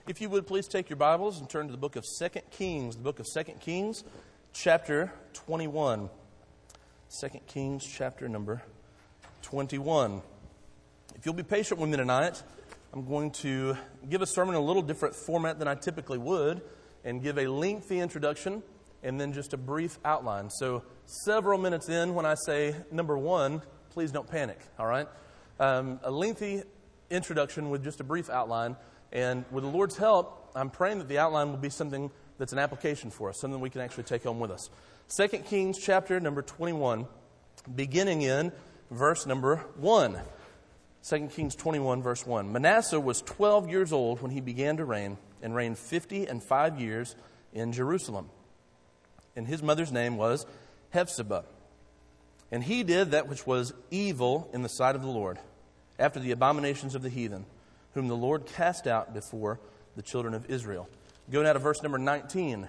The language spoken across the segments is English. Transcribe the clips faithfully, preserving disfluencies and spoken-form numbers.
If you would, please take your Bibles and turn to the book of Second Kings, the book of Second Kings, chapter twenty-one. Second Kings, chapter number twenty-one. If you'll be patient with me tonight, I'm going to give a sermon in a little different format than I typically would and give a lengthy introduction and then just a brief outline. So several minutes in, when I say number one, please don't panic, all right? Um, a lengthy introduction with just a brief outline. And with the Lord's help, I'm praying that the outline will be something that's an application for us, something we can actually take home with us. Second Kings chapter number twenty-one, beginning in verse number one. Second Kings twenty-one, verse one. Manasseh was twelve years old when he began to reign, and reigned fifty and five years in Jerusalem. And his mother's name was Hephzibah. And he did that which was evil in the sight of the Lord, after the abominations of the heathen, whom the Lord cast out before the children of Israel. Go now to verse number nineteen.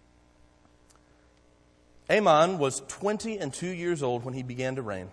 Amon was twenty and two years old when he began to reign.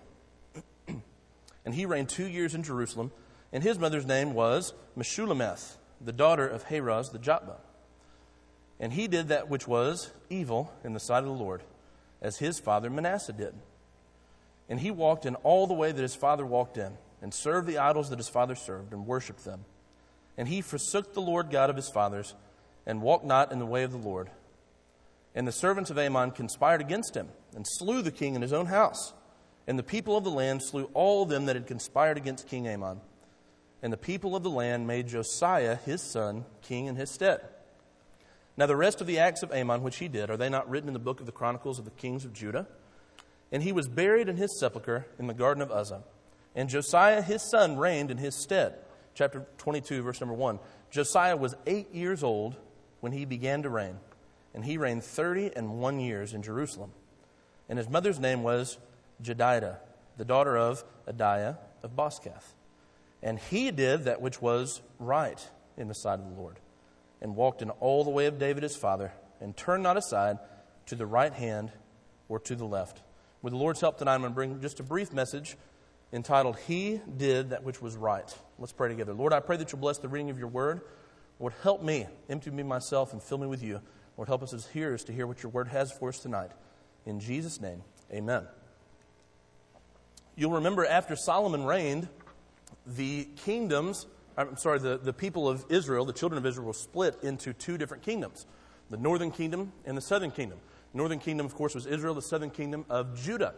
And he reigned two years in Jerusalem. And his mother's name was Meshullemeth, the daughter of Haraz the Jotbah. And he did that which was evil in the sight of the Lord, as his father Manasseh did. And he walked in all the way that his father walked in, and served the idols that his father served, and worshipped them. And he forsook the Lord God of his fathers, and walked not in the way of the Lord. And the servants of Amon conspired against him, and slew the king in his own house. And the people of the land slew all them that had conspired against King Amon. And the people of the land made Josiah his son king in his stead. Now the rest of the acts of Amon which he did, are they not written in the book of the Chronicles of the kings of Judah? And he was buried in his sepulchre in the garden of Uzzah. And Josiah his son reigned in his stead. Chapter twenty-two, verse number one. Josiah was eight years old when he began to reign, and he reigned thirty and one years in Jerusalem. And his mother's name was Jedidah, the daughter of Adiah of Boscath. And he did that which was right in the sight of the Lord, and walked in all the way of David his father, and turned not aside to the right hand or to the left. With the Lord's help tonight, I'm going to bring just a brief message entitled, He Did That Which Was Right. Let's pray together. Lord, I pray that you'll bless the reading of your word. Lord, help me, empty me myself, and fill me with you. Lord, help us as hearers to hear what your word has for us tonight. In Jesus' name, amen. You'll remember after Solomon reigned, the kingdoms, I'm sorry, the, the people of Israel, the children of Israel, were split into two different kingdoms, the northern kingdom and the southern kingdom. The northern kingdom, of course, was Israel, the southern kingdom of Judah.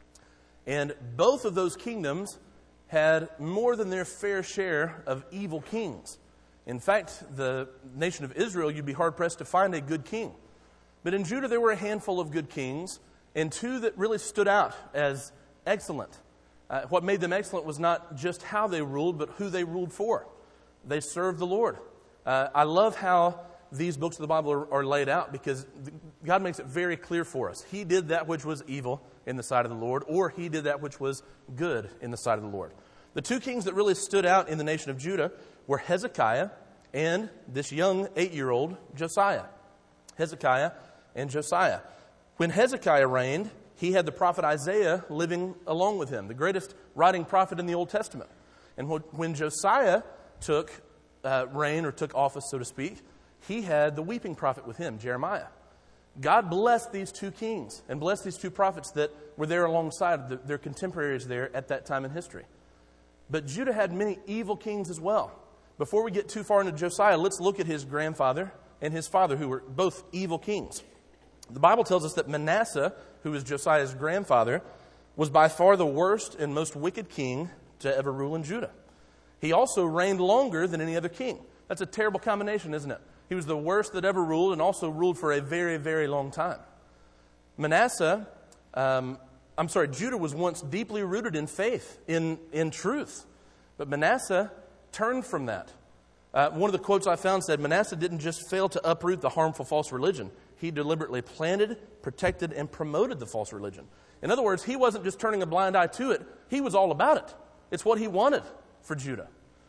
And both of those kingdoms had more than their fair share of evil kings. In fact, the nation of Israel, you'd be hard-pressed to find a good king. But in Judah, there were a handful of good kings, and two that really stood out as excellent. Uh, what made them excellent was not just how they ruled, but who they ruled for. They served the Lord. Uh, I love how these books of the Bible are, are laid out, because God makes it very clear for us. He did that which was evil in the sight of the Lord, or he did that which was good in the sight of the Lord. The two kings that really stood out in the nation of Judah were Hezekiah and this young eight-year-old Josiah. Hezekiah and Josiah. When Hezekiah reigned, he had the prophet Isaiah living along with him, the greatest writing prophet in the Old Testament. And when Josiah took uh, reign, or took office, so to speak, he had the weeping prophet with him, Jeremiah. God blessed these two kings and blessed these two prophets that were there alongside the, their contemporaries there at that time in history. But Judah had many evil kings as well. Before we get too far into Josiah, let's look at his grandfather and his father, who were both evil kings. The Bible tells us that Manasseh, who was Josiah's grandfather, was by far the worst and most wicked king to ever rule in Judah. He also reigned longer than any other king. That's a terrible combination, isn't it? He was the worst that ever ruled, and also ruled for a very, very long time. Manasseh, um, I'm sorry, Judah was once deeply rooted in faith, in, in truth. But Manasseh turned from that. Uh, one of the quotes I found said, Manasseh didn't just fail to uproot the harmful false religion. He deliberately planted, protected, and promoted the false religion. In other words, he wasn't just turning a blind eye to it. He was all about it. It's what he wanted for Judah.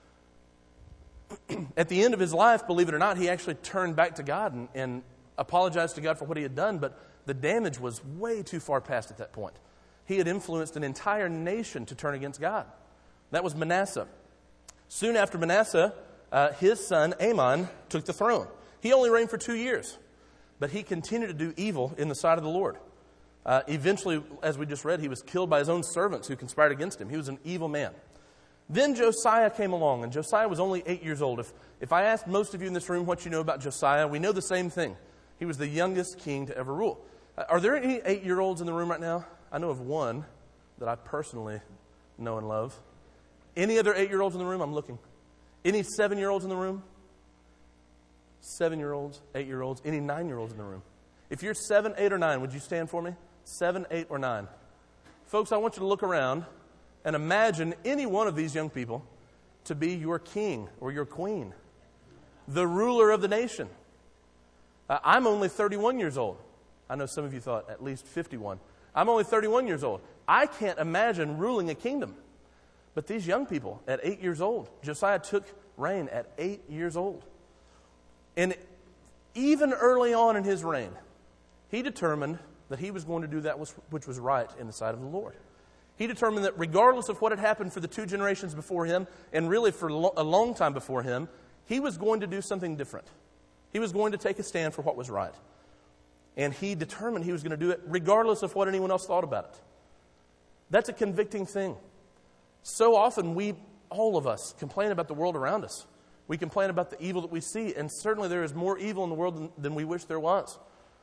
At the end of his life, believe it or not, he actually turned back to God and, and apologized to God for what he had done, but the damage was way too far past at that point. He had influenced an entire nation to turn against God. That was Manasseh. Soon after Manasseh, uh, his son Amon took the throne. He only reigned for two years, but he continued to do evil in the sight of the Lord. Uh, eventually, as we just read, he was killed by his own servants who conspired against him. He was an evil man. Then Josiah came along, and Josiah was only eight years old. If, if I asked most of you in this room what you know about Josiah, we know the same thing. He was the youngest king to ever rule. Uh, are there any eight-year-olds in the room right now? I know of one that I personally know and love. Any other eight-year-olds in the room? I'm looking. Any seven-year-olds in the room? Seven-year-olds, eight-year-olds, any nine-year-olds in the room? If you're seven, eight, or nine, would you stand for me? Seven, eight, or nine. Folks, I want you to look around and imagine any one of these young people to be your king or your queen, the ruler of the nation. Uh, I'm only thirty-one years old. I know some of you thought at least fifty-one. I'm only thirty-one years old. I can't imagine ruling a kingdom. But these young people at eight years old, Josiah took reign at eight years old. And even early on in his reign, he determined that he was going to do that which was right in the sight of the Lord. He determined that regardless of what had happened for the two generations before him, and really for a long time before him, he was going to do something different. He was going to take a stand for what was right. And he determined he was going to do it regardless of what anyone else thought about it. That's a convicting thing. So often we, all of us, complain about the world around us. We complain about the evil that we see, and certainly there is more evil in the world than, than we wish there was.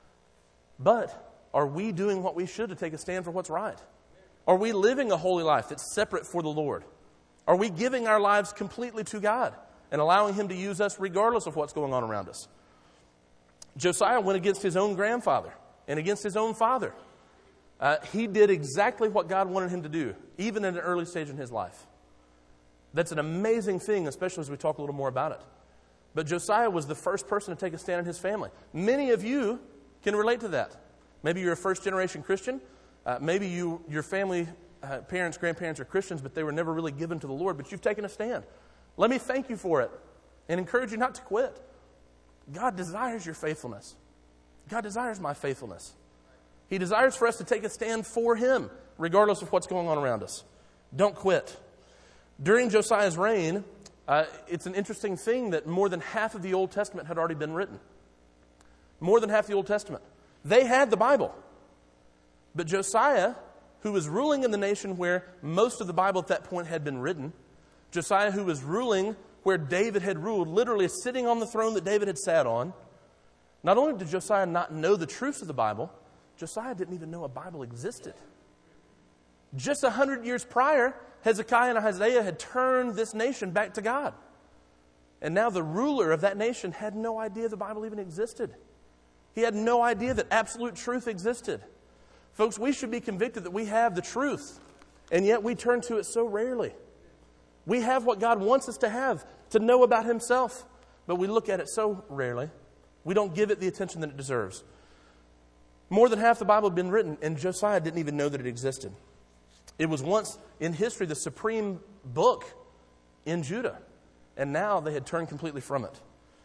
But are we doing what we should to take a stand for what's right? Are we living a holy life that's separate for the Lord? Are we giving our lives completely to God and allowing Him to use us regardless of what's going on around us? Josiah went against his own grandfather and against his own father. Uh, he did exactly what God wanted him to do, even at an early stage in his life. That's an amazing thing, especially as we talk a little more about it. But Josiah was the first person to take a stand in his family. Many of you can relate to that. Maybe you're a first-generation Christian. Uh, maybe you, your family, uh, parents, grandparents are Christians, but they were never really given to the Lord. But you've taken a stand. Let me thank you for it and encourage you not to quit. God desires your faithfulness. God desires my faithfulness. He desires for us to take a stand for Him, regardless of what's going on around us. Don't quit. During Josiah's reign, uh, it's an interesting thing that more than half of the Old Testament had already been written. More than half the Old Testament. They had the Bible. But Josiah, who was ruling in the nation where most of the Bible at that point had been written, Josiah, who was ruling where David had ruled, literally sitting on the throne that David had sat on, not only did Josiah not know the truths of the Bible, Josiah didn't even know a Bible existed. Just a hundred years prior, Hezekiah and Isaiah had turned this nation back to God. And now the ruler of that nation had no idea the Bible even existed. He had no idea that absolute truth existed. Folks, we should be convicted that we have the truth, and yet we turn to it so rarely. We have what God wants us to have, to know about Himself, but we look at it so rarely. We don't give it the attention that it deserves. More than half the Bible had been written, and Josiah didn't even know that it existed. It was once in history the supreme book in Judah, and now they had turned completely from it.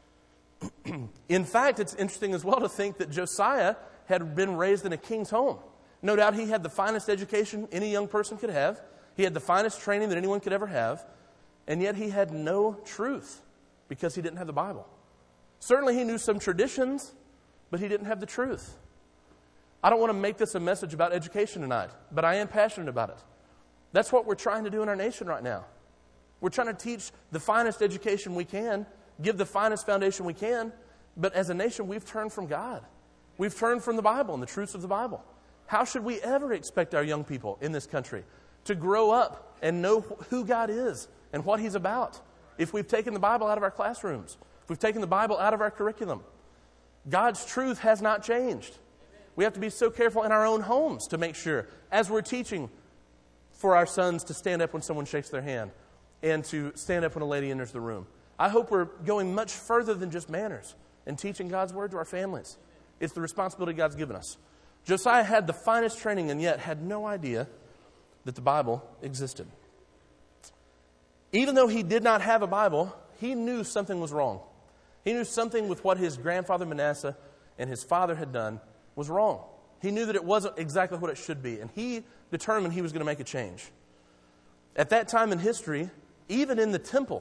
In fact, it's interesting as well to think that Josiah had been raised in a king's home. No doubt he had the finest education any young person could have. He had the finest training that anyone could ever have. And yet he had no truth because he didn't have the Bible. Certainly he knew some traditions, but he didn't have the truth. I don't want to make this a message about education tonight, but I am passionate about it. That's what we're trying to do in our nation right now. We're trying to teach the finest education we can, give the finest foundation we can, but as a nation, we've turned from God. We've turned from the Bible and the truths of the Bible. How should we ever expect our young people in this country to grow up and know who God is and what He's about if we've taken the Bible out of our classrooms, if we've taken the Bible out of our curriculum? God's truth has not changed. We have to be so careful in our own homes to make sure, as we're teaching for our sons to stand up when someone shakes their hand and to stand up when a lady enters the room. I hope we're going much further than just manners and teaching God's Word to our families. It's the responsibility God's given us. Josiah had the finest training and yet had no idea that the Bible existed. Even though he did not have a Bible, he knew something was wrong. He knew something with what his grandfather Manasseh and his father had done was wrong. He knew that it wasn't exactly what it should be, and he determined he was going to make a change. At that time in history, even in the temple,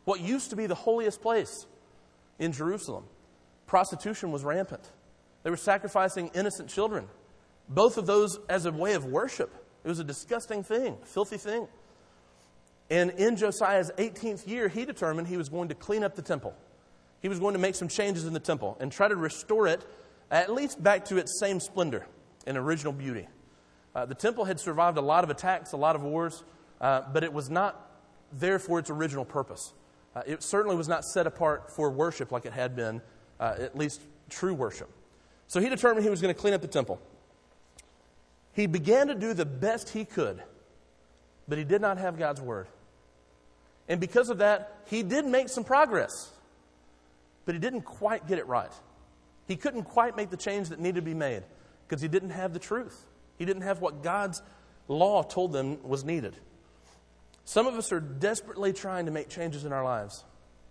What used to be the holiest place in Jerusalem, prostitution was rampant. They were sacrificing innocent children. Both of those as a way of worship. It was a disgusting thing, a filthy thing. And in Josiah's eighteenth year, he determined he was going to clean up the temple. He was going to make some changes in the temple and try to restore it at least back to its same splendor and original beauty. Uh, the temple had survived a lot of attacks, a lot of wars, uh, but it was not there for its original purpose. Uh, it certainly was not set apart for worship like it had been, uh, at least true worship. So he determined he was going to clean up the temple. He began to do the best he could, but he did not have God's word. And because of that, he did make some progress, but he didn't quite get it right. He couldn't quite make the change that needed to be made because he didn't have the truth. He didn't have what God's law told them was needed. Some of us are desperately trying to make changes in our lives.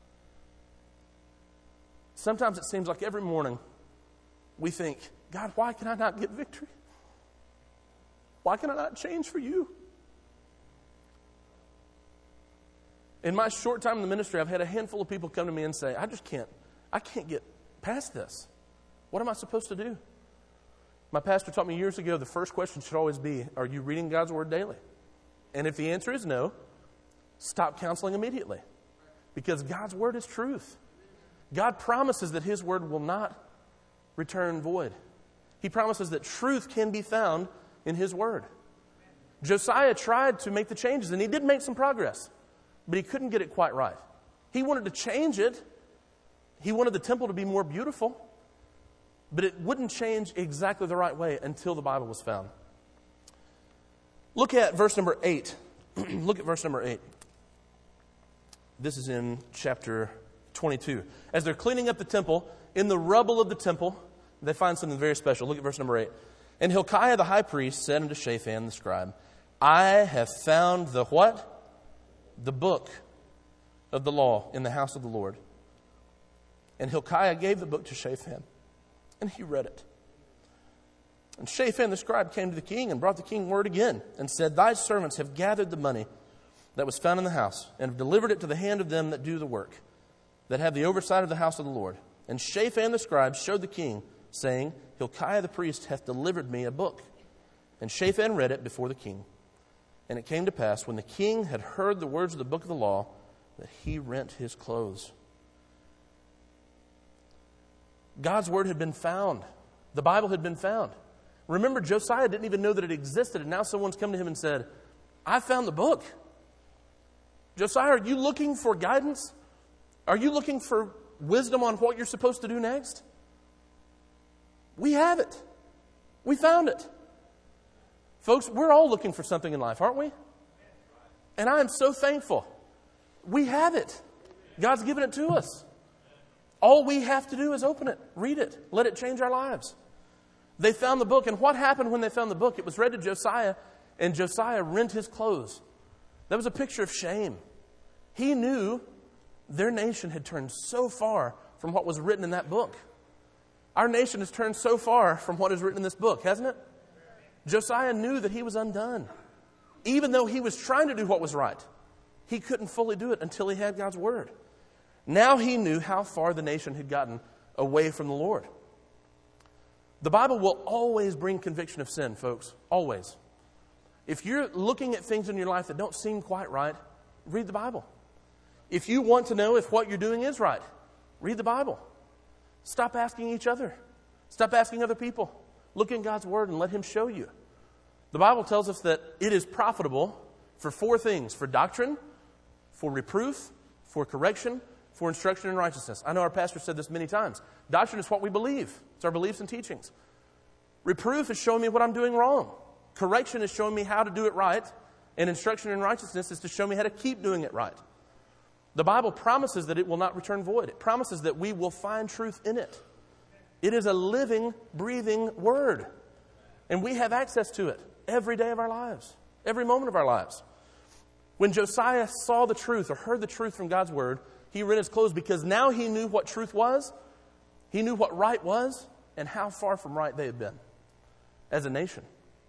Sometimes it seems like every morning we think, God, why can I not get victory? Why can I not change for you? In my short time in the ministry, I've had a handful of people come to me and say, I just can't, I can't get past this. What am I supposed to do? My pastor taught me years ago, the first question should always be, are you reading God's word daily? And if the answer is no, stop counseling immediately. Because God's word is truth. God promises that his word will not return void. He promises that truth can be found in his word. Josiah tried to make the changes, and he did make some progress, but he couldn't get it quite right. He wanted to change it. He wanted the temple to be more beautiful, but it wouldn't change exactly the right way until the Bible was found. Look at verse number eight. Look at verse number eight. This is in chapter twenty-two. As they're cleaning up the temple, in the rubble of the temple, they find something very special. Look at verse number eight. And Hilkiah the high priest said unto Shaphan the scribe, I have found the what? The book of the law in the house of the Lord. And Hilkiah gave the book to Shaphan, and he read it. And Shaphan the scribe came to the king and brought the king word again, and said, Thy servants have gathered the money that was found in the house, and have delivered it to the hand of them that do the work, that have the oversight of the house of the Lord. And Shaphan the scribe showed the king, saying, Hilkiah the priest hath delivered me a book. And Shaphan read it before the king. And it came to pass, when the king had heard the words of the book of the law, that he rent his clothes. God's word had been found. The Bible had been found. Remember, Josiah didn't even know that it existed, and now someone's come to him and said, I found the book. Josiah, are you looking for guidance? Are you looking for wisdom on what you're supposed to do next? We have it. We found it. Folks, we're all looking for something in life, aren't we? And I am so thankful. We have it. God's given it to us. All we have to do is open it, read it, let it change our lives. They found the book, and what happened when they found the book? It was read to Josiah, and Josiah rent his clothes. That was a picture of shame. He knew their nation had turned so far from what was written in that book. Our nation has turned so far from what is written in this book, hasn't it? Josiah knew that he was undone. Even though he was trying to do what was right, he couldn't fully do it until he had God's word. Now he knew how far the nation had gotten away from the Lord. The Bible will always bring conviction of sin, folks. Always. If you're looking at things in your life that don't seem quite right, read the Bible. If you want to know if what you're doing is right, read the Bible. Stop asking each other. Stop asking other people. Look in God's word and let him show you. The Bible tells us that it is profitable for four things: for doctrine, for reproof, for correction, for instruction in righteousness. I know our pastor said this many times. Doctrine is what we believe. It's our beliefs and teachings. Reproof is showing me what I'm doing wrong. Correction is showing me how to do it right. And instruction in righteousness is to show me how to keep doing it right. The Bible promises that it will not return void. It promises that we will find truth in it. It is a living, breathing word. And we have access to it every day of our lives, every moment of our lives. When Josiah saw the truth or heard the truth from God's word, he rent his clothes because now he knew what truth was, he knew what right was, and how far from right they had been as a nation.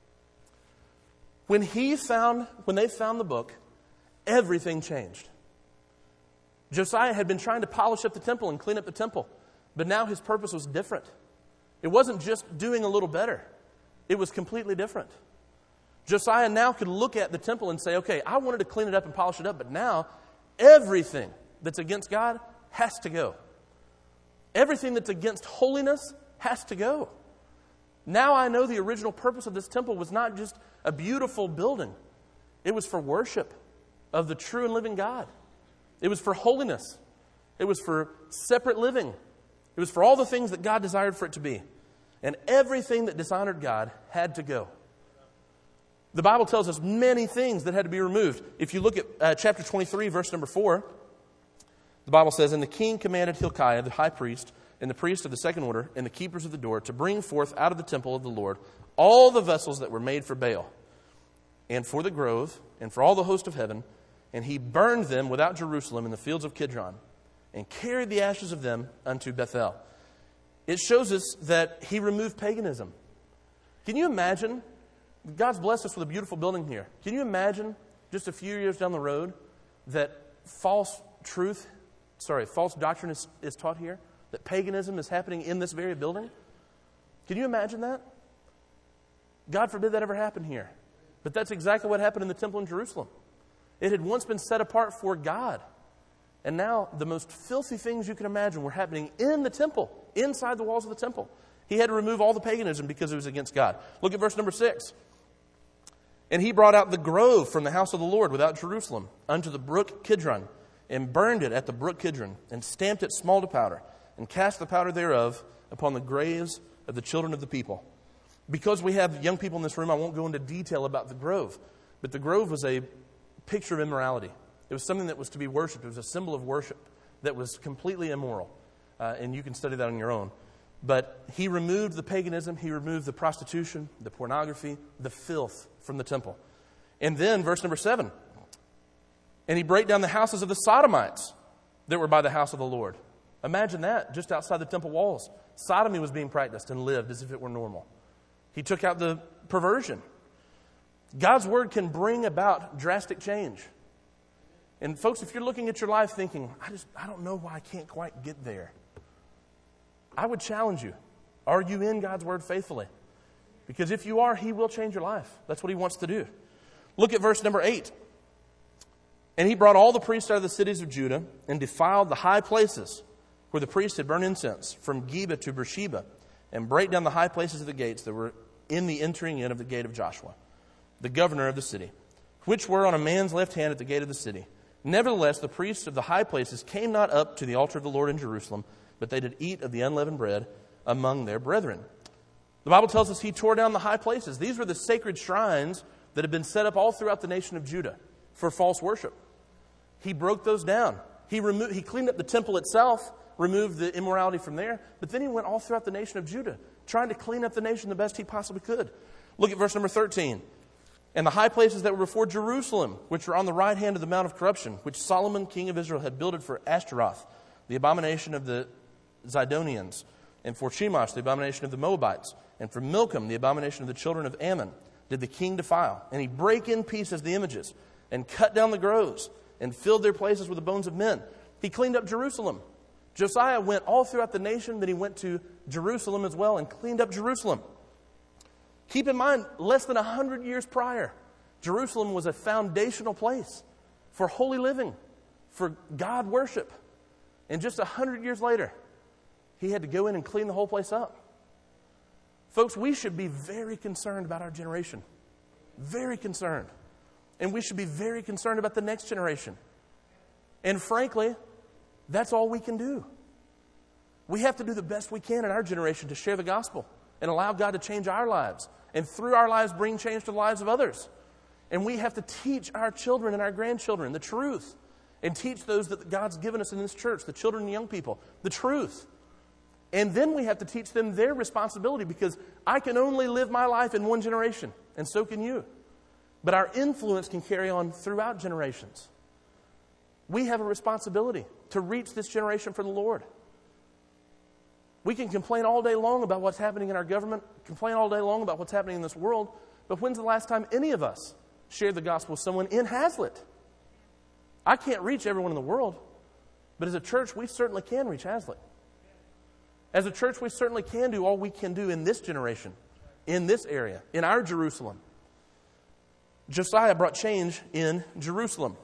When he found, when they found the book, everything changed. Josiah had been trying to polish up the temple and clean up the temple, but now his purpose was different. It wasn't just doing a little better. It was completely different. Josiah now could look at the temple and say, okay, I wanted to clean it up and polish it up, but now everything that's against God has to go. Everything that's against holiness has to go. Now I know the original purpose of this temple was not just a beautiful building. It was for worship of the true and living God. It was for holiness. It was for separate living. It was for all the things that God desired for it to be. And everything that dishonored God had to go. The Bible tells us many things that had to be removed. If you look at uh, chapter twenty-three, verse number four, the Bible says, "And the king commanded Hilkiah, the high priest, and the priests of the second order, and the keepers of the door, to bring forth out of the temple of the Lord all the vessels that were made for Baal, and for the grove, and for all the host of heaven. And he burned them without Jerusalem in the fields of Kidron, and carried the ashes of them unto Bethel." It shows us that he removed paganism. Can you imagine? God's blessed us with a beautiful building here. Can you imagine just a few years down the road that false truth, sorry, false doctrine is, is taught here? That paganism is happening in this very building? Can you imagine that? God forbid that ever happen here. But that's exactly what happened in the temple in Jerusalem. It had once been set apart for God. And now the most filthy things you can imagine were happening in the temple, inside the walls of the temple. He had to remove all the paganism because it was against God. Look at verse number six. "And he brought out the grove from the house of the Lord without Jerusalem unto the brook Kidron, and burned it at the brook Kidron, and stamped it small to powder, and cast the powder thereof upon the graves of the children of the people." Because we have young people in this room, I won't go into detail about the grove. But the grove was a picture of immorality. It was something that was to be worshipped. It was a symbol of worship that was completely immoral. Uh, and you can study that on your own. But he removed the paganism. He removed the prostitution, the pornography, the filth from the temple. And then verse number seven. "And he brake down the houses of the Sodomites that were by the house of the Lord." Imagine that, just outside the temple walls. Sodomy was being practiced and lived as if it were normal. He took out the perversion. God's word can bring about drastic change. And folks, if you're looking at your life thinking, I just, I don't know why I can't quite get there, I would challenge you. Are you in God's word faithfully? Because if you are, he will change your life. That's what he wants to do. Look at verse number eight. "And he brought all the priests out of the cities of Judah, and defiled the high places where the priests had burned incense, from Geba to Beersheba, and brake down the high places of the gates that were in the entering in of the gate of Joshua, the governor of the city, which were on a man's left hand at the gate of the city. Nevertheless, the priests of the high places came not up to the altar of the Lord in Jerusalem, but they did eat of the unleavened bread among their brethren." The Bible tells us he tore down the high places. These were the sacred shrines that had been set up all throughout the nation of Judah for false worship. He broke those down. He removed, he cleaned up the temple itself, removed the immorality from there, but then he went all throughout the nation of Judah, trying to clean up the nation the best he possibly could. Look at verse number thirteen. "And the high places that were before Jerusalem, which were on the right hand of the Mount of Corruption, which Solomon king of Israel had builded for Ashtaroth, the abomination of the Zidonians, and for Chemosh, the abomination of the Moabites, and for Milcom, the abomination of the children of Ammon, did the king defile. And he brake in pieces the images, and cut down the groves, and filled their places with the bones of men." He cleaned up Jerusalem. Josiah went all throughout the nation, then he went to Jerusalem as well and cleaned up Jerusalem. Keep in mind, less than one hundred years prior, Jerusalem was a foundational place for holy living, for God worship. And just one hundred years later, he had to go in and clean the whole place up. Folks, we should be very concerned about our generation. Very concerned. And we should be very concerned about the next generation. And frankly, that's all we can do. We have to do the best we can in our generation to share the gospel and allow God to change our lives. And through our lives, bring change to the lives of others. And we have to teach our children and our grandchildren the truth. And teach those that God's given us in this church, the children and young people, the truth. And then we have to teach them their responsibility, because I can only live my life in one generation, and so can you. But our influence can carry on throughout generations. We have a responsibility to reach this generation for the Lord. We can complain all day long about what's happening in our government, complain all day long about what's happening in this world, but when's the last time any of us shared the gospel with someone in Hazlet? I can't reach everyone in the world, But as a church, we certainly can reach Haslet. As a church, we certainly can do all we can do in this generation, in this area, in our Jerusalem. Josiah brought change in Jerusalem.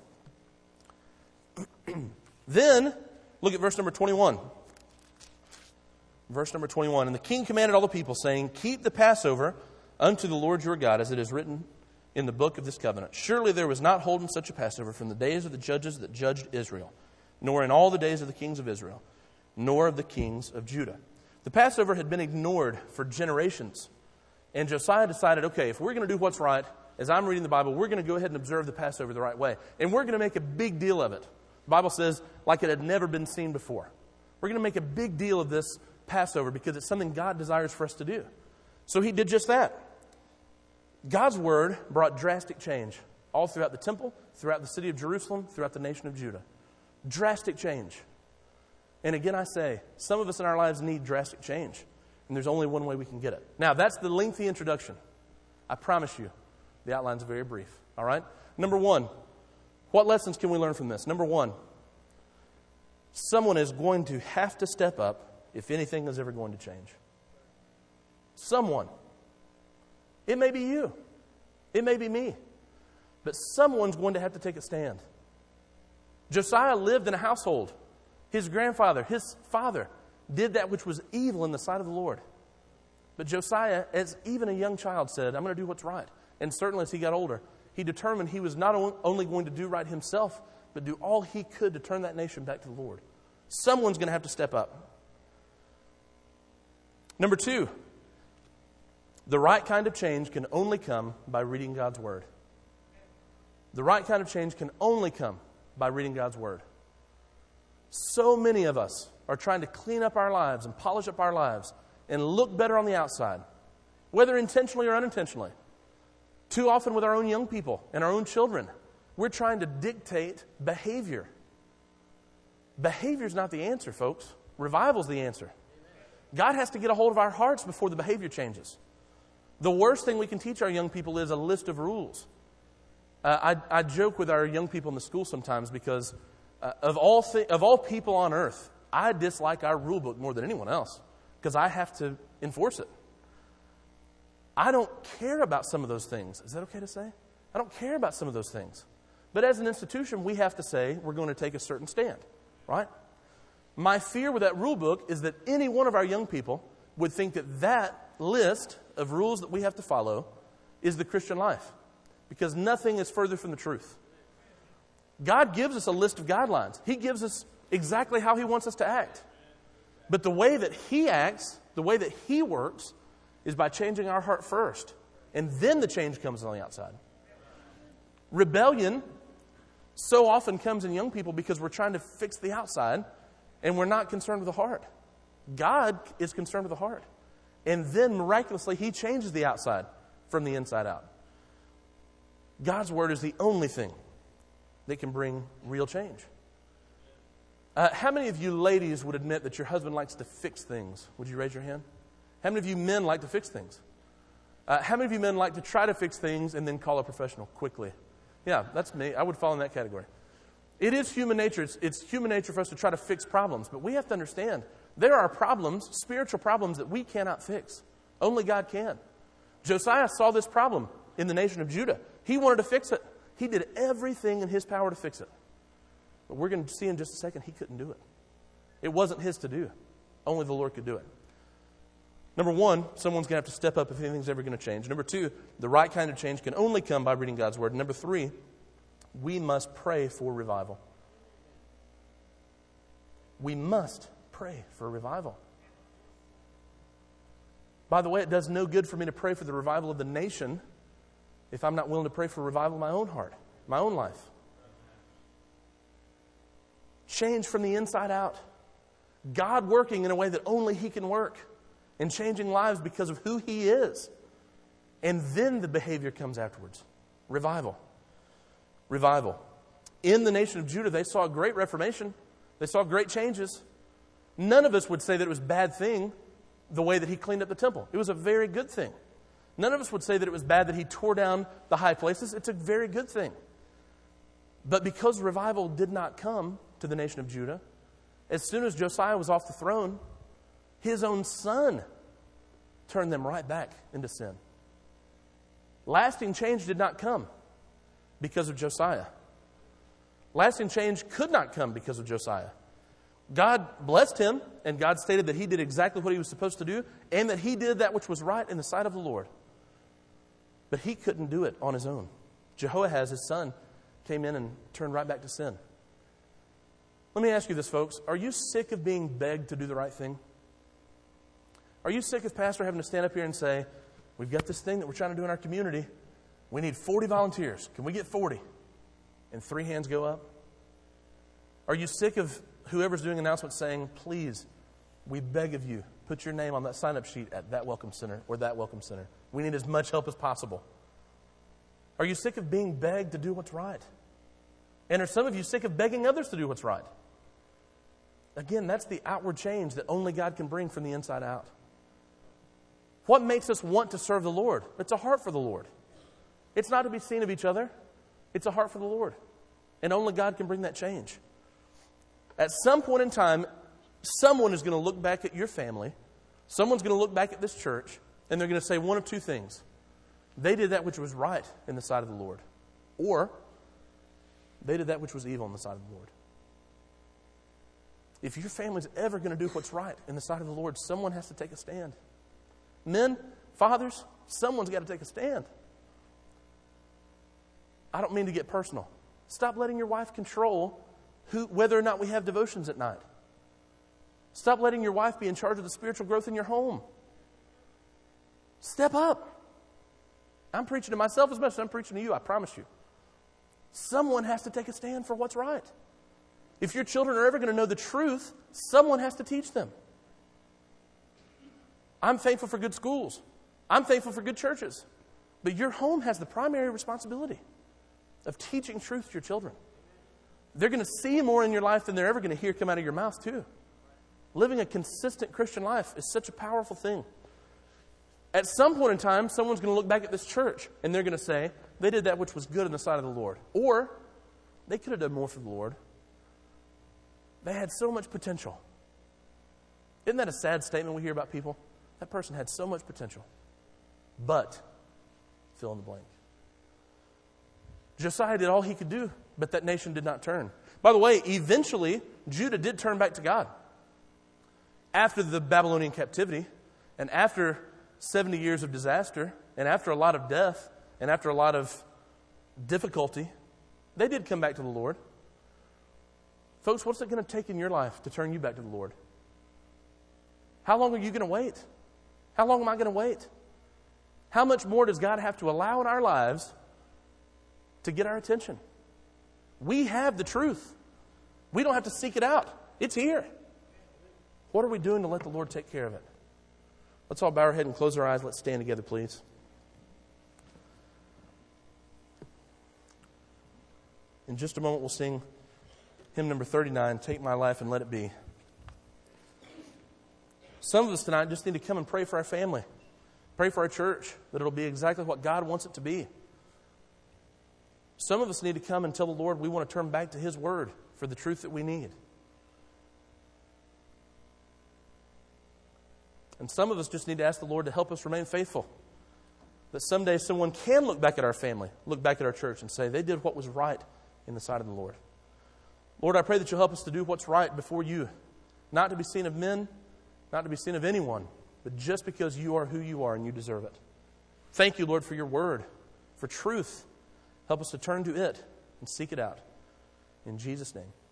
Then, look at verse number twenty-one. Verse number twenty-one. And the king commanded all the people, saying, keep the Passover unto the Lord your God, as it is written in the book of this covenant. Surely there was not holden such a Passover from the days of the judges that judged Israel, nor in all the days of the kings of Israel, nor of the kings of Judah. The Passover had been ignored for generations. And Josiah decided, okay, if we're going to do what's right, as I'm reading the Bible, we're going to go ahead and observe the Passover the right way. And we're going to make a big deal of it. The Bible says, like it had never been seen before. We're going to make a big deal of this Passover because it's something God desires for us to do. So he did just that. God's word brought drastic change all throughout the temple, throughout the city of Jerusalem, throughout the nation of Judah. Drastic change. And again, I say, some of us in our lives need drastic change. And there's only one way we can get it. Now, that's the lengthy introduction. I promise you, the outline's very brief. All right? Number one, what lessons can we learn from this? Number one, someone is going to have to step up if anything is ever going to change. Someone. It may be you. It may be me. But someone's going to have to take a stand. Josiah lived in a household. His grandfather, his father, did that which was evil in the sight of the Lord. But Josiah, as even a young child, said, I'm going to do what's right. And certainly as he got older, he determined he was not only going to do right himself, but do all he could to turn that nation back to the Lord. Someone's going to have to step up. Number two, the right kind of change can only come by reading God's Word. The right kind of change can only come by reading God's Word. So many of us are trying to clean up our lives and polish up our lives and look better on the outside, whether intentionally or unintentionally. Too often with our own young people and our own children, we're trying to dictate behavior. Behavior is not the answer, folks. Revival is the answer. God has to get a hold of our hearts before the behavior changes. The worst thing we can teach our young people is a list of rules. Uh, I, I joke with our young people in the school sometimes because uh, of all th- of all people on earth, I dislike our rule book more than anyone else because I have to enforce it. I don't care about some of those things. Is that okay to say? I don't care about some of those things. But as an institution, we have to say we're going to take a certain stand, right? My fear with that rule book is that any one of our young people would think that that list of rules that we have to follow is the Christian life, because nothing is further from the truth. God gives us a list of guidelines. He gives us exactly how He wants us to act. But the way that He acts, the way that He works, is by changing our heart first. And then the change comes on the outside. Rebellion so often comes in young people because we're trying to fix the outside and we're not concerned with the heart. God is concerned with the heart. And then miraculously, He changes the outside from the inside out. God's Word is the only thing that can bring real change. Uh, how many of you ladies would admit that your husband likes to fix things? Would you raise your hand? How many of you men like to fix things? Uh, how many of you men like to try to fix things and then call a professional quickly? Yeah, that's me. I would fall in that category. It is human nature. It's, it's human nature for us to try to fix problems. But we have to understand there are problems, spiritual problems, that we cannot fix. Only God can. Josiah saw this problem in the nation of Judah. He wanted to fix it. He did everything in his power to fix it. But we're going to see in just a second he couldn't do it. It wasn't his to do. Only the Lord could do it. Number one, someone's going to have to step up if anything's ever going to change. Number two, the right kind of change can only come by reading God's Word. Number three, we must pray for revival. We must pray for revival. By the way, it does no good for me to pray for the revival of the nation if I'm not willing to pray for revival in my own heart, my own life. Change from the inside out. God working in a way that only He can work. And changing lives because of who He is. And then the behavior comes afterwards. Revival. Revival. In the nation of Judah, they saw a great reformation. They saw great changes. None of us would say that it was a bad thing, the way that He cleaned up the temple. It was a very good thing. None of us would say that it was bad that He tore down the high places. It's a very good thing. But because revival did not come to the nation of Judah, As soon as Josiah was off the throne, his own son turned them right back into sin. Lasting change did not come because of Josiah. Lasting change could not come because of Josiah. God blessed him, and God stated that he did exactly what he was supposed to do, and that he did that which was right in the sight of the Lord. But he couldn't do it on his own. Jehoahaz, his son, came in and turned right back to sin. Let me ask you this, folks. Are you sick of being begged to do the right thing? Are you sick of pastor having to stand up here and say, we've got this thing that we're trying to do in our community. We need forty volunteers. Can we get forty? And three hands go up? Are you sick of whoever's doing announcements saying, please, we beg of you, put your name on that sign-up sheet at that welcome center or that welcome center. We need as much help as possible. Are you sick of being begged to do what's right? And are some of you sick of begging others to do what's right? Again, that's the outward change that only God can bring from the inside out. What makes us want to serve the Lord? It's a heart for the Lord. It's not to be seen of each other. It's a heart for the Lord. And only God can bring that change. At some point in time, someone is going to look back at your family. Someone's going to look back at this church, and they're going to say one of two things. They did that which was right in the sight of the Lord. Or they did that which was evil in the sight of the Lord. If your family's ever going to do what's right in the sight of the Lord, someone has to take a stand. Men, fathers, someone's got to take a stand. I don't mean to get personal. Stop letting your wife control who, whether or not we have devotions at night. Stop letting your wife be in charge of the spiritual growth in your home. Step up. I'm preaching to myself as much as I'm preaching to you, I promise you. Someone has to take a stand for what's right. If your children are ever going to know the truth, someone has to teach them. I'm thankful for good schools. I'm thankful for good churches. But your home has the primary responsibility of teaching truth to your children. They're going to see more in your life than they're ever going to hear come out of your mouth, too. Living a consistent Christian life is such a powerful thing. At some point in time, someone's going to look back at this church and they're going to say, they did that which was good in the sight of the Lord. Or, they could have done more for the Lord. They had so much potential. Isn't that a sad statement we hear about people? That person had so much potential. But, fill in the blank. Josiah did all he could do, but that nation did not turn. By the way, eventually, Judah did turn back to God. After the Babylonian captivity, and after seventy years of disaster, and after a lot of death, and after a lot of difficulty, they did come back to the Lord. Folks, what's it going to take in your life to turn you back to the Lord? How long are you going to wait? How long am I going to wait? How much more does God have to allow in our lives to get our attention? We have the truth. We don't have to seek it out. It's here. What are we doing to let the Lord take care of it? Let's all bow our head and close our eyes. Let's stand together, please. In just a moment, we'll sing hymn number thirty-nine, Take My Life and Let It Be. Some of us tonight just need to come and pray for our family. Pray for our church, that it'll be exactly what God wants it to be. Some of us need to come and tell the Lord we want to turn back to His Word for the truth that we need. And some of us just need to ask the Lord to help us remain faithful. That someday someone can look back at our family, look back at our church and say, they did what was right in the sight of the Lord. Lord, I pray that you'll help us to do what's right before you. Not to be seen of men, not to be seen of anyone, but just because you are who you are and you deserve it. Thank you, Lord, for your word, for truth. Help us to turn to it and seek it out. In Jesus' name.